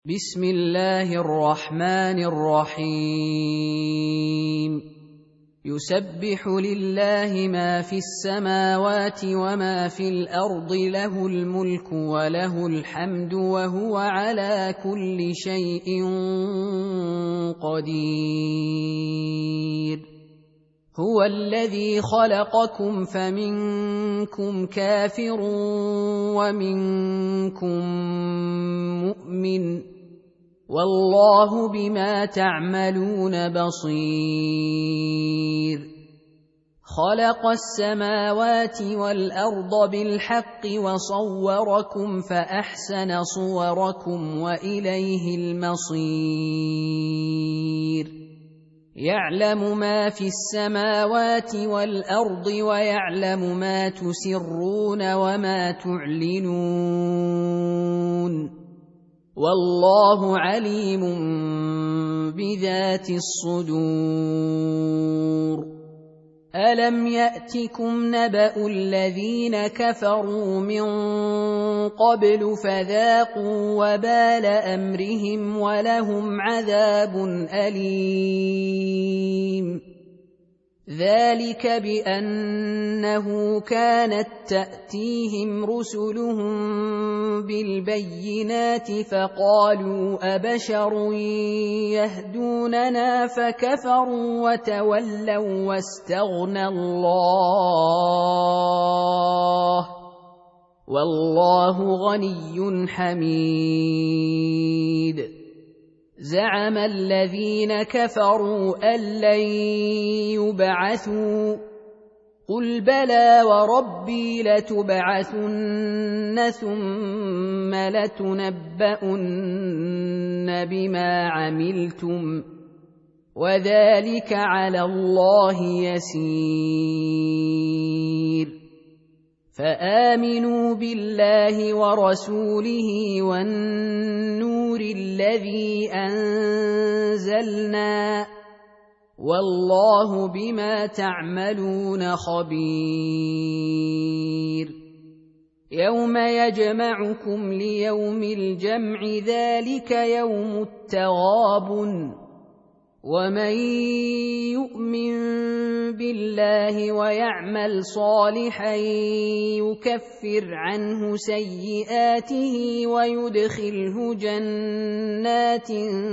بسم الله الرحمن الرحيم يسبح لله ما في السماوات وما في الأرض له الملك وله الحمد وهو على كل شيء قدير هو الذي خلقكم فمنكم كافر ومنكم مؤمن والله بما تعملون بصير خلق السماوات والأرض بالحق وصوركم فأحسن صوركم وإليه المصير يعلم ما في السماوات والأرض ويعلم ما تسرون وما تعلنون والله عليم بذات الصدور ألم يأتكم نبأ الذين كفروا من قبل فذاقوا وبال أمرهم ولهم عذاب أليم ذلك بأنه كانت تأتيهم رسلهم بالبينات فقالوا أبشر يهدوننا فكفروا وتولوا واستغنى الله والله غني حميد زعم الذين كفروا أن لن يبعثوا قل بلى وربي لتبعثن ثم لتنبؤن بما عملتم وذلك على الله يسير فآمنوا بالله ورسوله والنور الذي أنزلنا والله بما تعملون خبير يوم يجمعكم ليوم الجمع ذلك يوم التغابن ومن يؤمن بالله ويعمل صالحا يكفر عنه سيئاته ويدخله جنات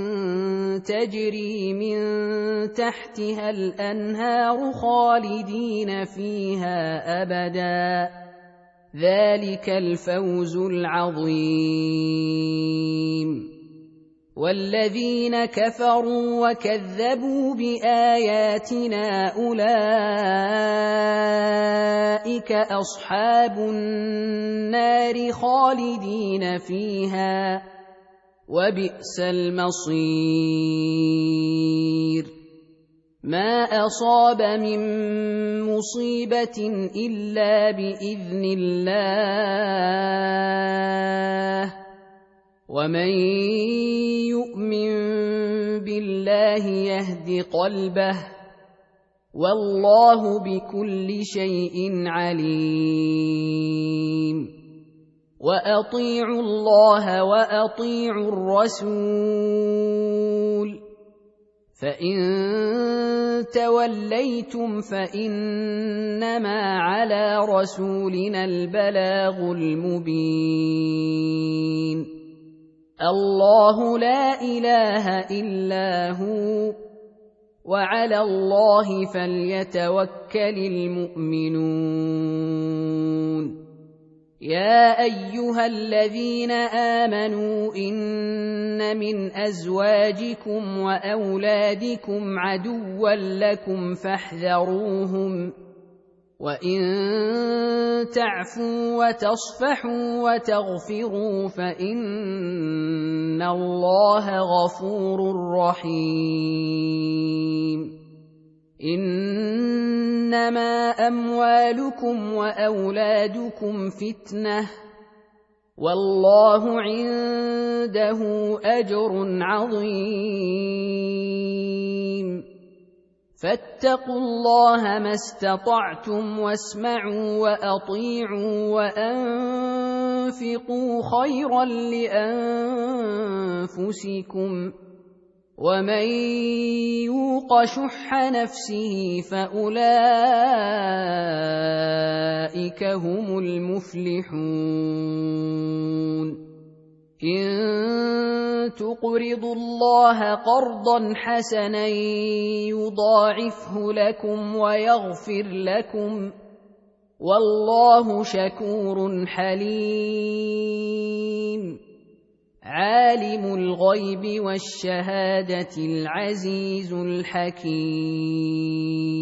تجري من تحتها الأنهار خالدين فيها أبدا ذلك الفوز العظيم والذين كفروا وكذبوا بآياتنا أولئك أصحاب النار خالدين فيها وبئس المصير ما أصاب من مصيبة إلا بإذن الله ومن يؤمن بالله يهد قلبه والله بكل شيء عليم وأطيعوا الله وأطيعوا الرسول فإن توليتم فإنما على رسولنا البلاغ المبين الله لا إله إلا هو وعلى الله فليتوكل المؤمنون يا أيها الذين آمنوا إن من أزواجكم وأولادكم عدوا لكم فاحذروهم وإن تعفوا وتصفحوا وتغفروا فإن الله غفور رحيم إنما أموالكم وأولادكم فتنة والله عنده أجر عظيم فاتقوا الله ما استطعتم واسمعوا وأطيعوا وأنفقوا خيرا أنفسكم ومن يوق شح نفسه فأولئك هم المفلحون إن تقرضوا الله قرضا حسنا يضاعفه لكم ويغفر لكم والله شكور حليم عالم الغيب والشهادة العزيز الحكيم